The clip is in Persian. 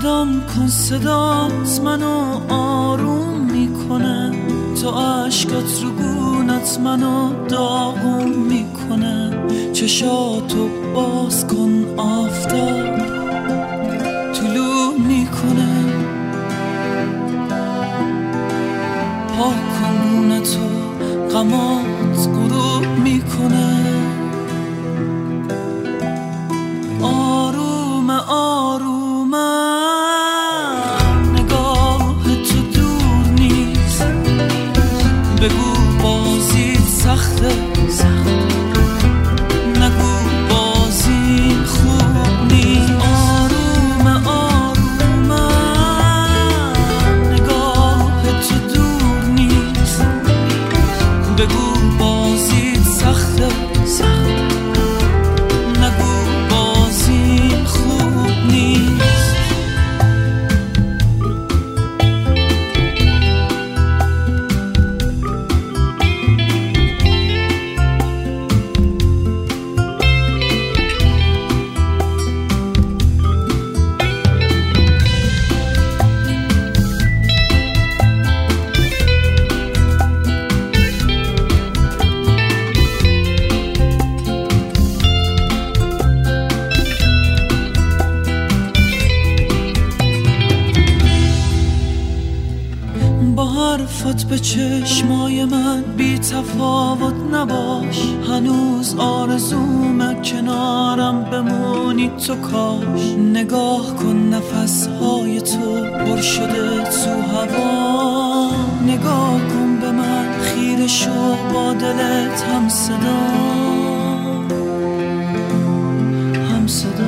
صدام کن، صدات منو آروم میکنه، تو عشقات رو گونت منو داغون میکنه. چشاتو باز کن، آفتاب طلوع میکنه، پاک کن گونتو، غمات غروب میکنه. آرومه آرومم، نگاه تو دور نیست، بگو بازیت سخته، نگو بازی خوب نیست. آرومه آرومم، نگاه تو دور نیست، بگو بازیت سخته، نگو بازی خوب نیست. با حرفات به چشمای من بی تفاوت نباش، هنوز آرزومه کنارم بمونی تو کاش. نگاه کن نفسهای تو پر شده تو هوا، نگاه کن به من خیره شو با دلت هم صدا، هم صدا.